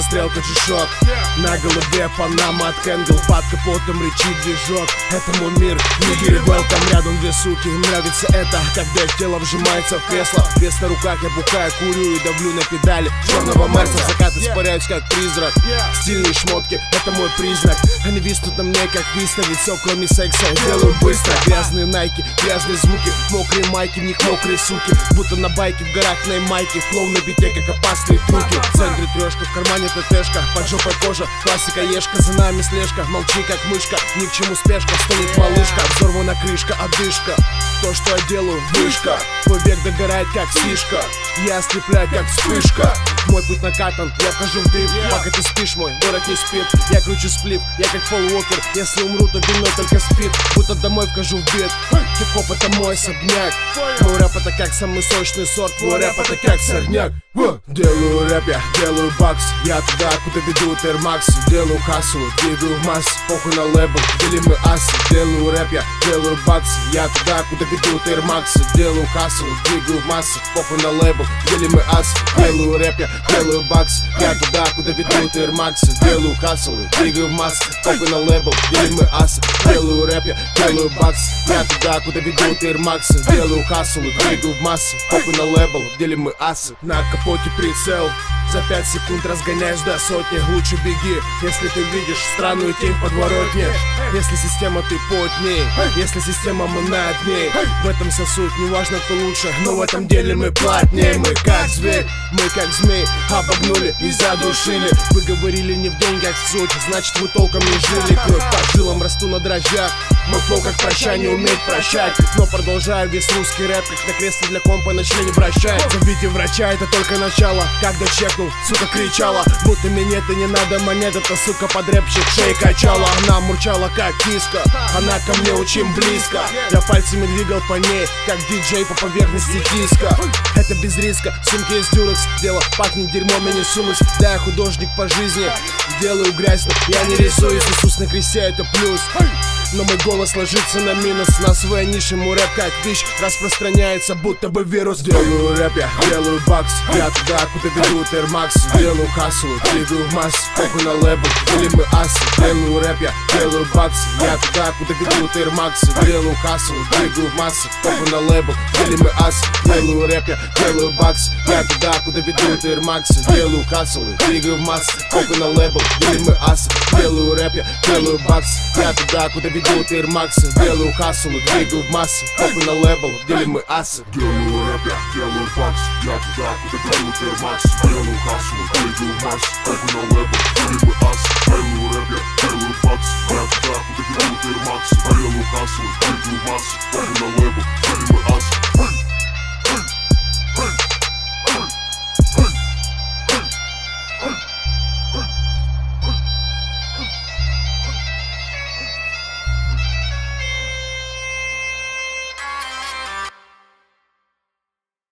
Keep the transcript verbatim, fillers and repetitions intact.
стрелка G-Shock. На голове Панама от Кэнгл, под капотом рычит движок. Это мой мир, нигери welcome. Рядом две суки, им нравится это, когда их тело вжимается в кресло. Вес на руках, я бухаю, курю и давлю на педали черного Мерса. В закат испаряюсь как призрак. Стильные шмотки, это мой признак. Они виснут на мне как виста, ведь все кроме секса я делаю быстро. Грязные найки, грязные звуки, мокрые майки, в них мокрые суки. Будто на байке в горах на Ямайке, флоу на бите как опасные трюки. В центре трешка, в кармане ТТшка, под жопой кожа, классика ешка. За нами слежка, молчи как мышка, ни к чему спешка, стонет малышка. Взорвана крышка, одышка, то, что я делаю, вышка. Твой век догорает как сишка, я ослепляю как вспышка. Мой путь накатан, я вхожу в дрифт, пока ты спишь, мой город не спит. Я кручу сплив, я как Пол Уокер, если умру, то вино только спит. Будто домой вхожу в бит, хип-хоп это мой особняк. Мой рэп это как самый сочный сорт, твой рэп это как сорняк. Делаю рэп, я делаю бакс, я туда, куда ведут Air Max. Делаю кассу, двигаю в масс, похуй на лейбл, делим мы асы. Делаю рэп, я делаю бакс, я туда, куда ведут Air Max. Делаю кассу, двигаю в массы, похуй на лейбл, делим мы асы. Делаю рэп, я делаю бакс, я туда, куда ведут Air Max. Делаю кассу, двигаю в массы, похуй на лейбл, делим мы асы. Делаю рэп, я делаю бакс, я туда, куда ведут Air Max. Делаю кассу, двигаю в массы, похуй на лейбл, делим мы асы. На капоте прицел, за пять секунд разгоняешь до сотни. Лучше беги, если ты видишь странную тень в подворотне. Если система ты под ней, если система мы над ней. В этом вся суть, не важно кто лучше, но в этом деле мы плотнее. Мы как зверь, мы как змей, обогнули и задушили. Вы говорили не в деньгах суть, значит вы толком не жили. Кровь по жилам, расту на дрожжах. Мой флоу как прощание, уметь прощать. Но продолжаю весь русский рэп, как на кресле для компа на члене вращает. Зовите врача, это только начало. Когда чекнул, сука кричала, будто мне это не надо монет. Это сука подребщик шеи качала. Она мурчала как киска, она ко мне очень близко. Я пальцами двигал по ней, как диджей по поверхности диска. Это без риска, сумки из дюрекс. Дело пахнет дерьмом, я не сунусь. Да, я художник по жизни, делаю грязь, но я не рисуюсь. Иисус на кресте это плюс, но мой голос ложится на минус. На своей нише мой рэп как вещь распространяется, будто бы вирус. Делаю рэп, я делаю бакс, я туда, куда ведут Air Max. Делаю кассу, двигаю в масс, похуй на лейбл, делим мы асы. Делаю рэп, я делаю бакс, я туда, куда ведут Air Max. Делаю кассу, двигаю в массы, похуй на лейбл, делим мы асы. Делаю рэп, я делаю бакс, я туда, куда ведут Air Max. Делаю кассу, двигаю в массы, похуй на лейбл, делим мы асы. Делаю рэп, я делаю бакс, я туда, куда ведут Air Max. Делаю кассу, двигаю в массы, похуй на лейбл, делим мы асы. Делаю рэп, я делаю бакс, я туда, куда ведут Air Max. Делаю кассу, двигаю в массы, похуй на лейбл, делим мы асы. Делаю рэп, я делаю бакс, я туда, куда ведут Air Max. Делаю кассу, двигаю в массы, похуй на лейбл, делим мы асы.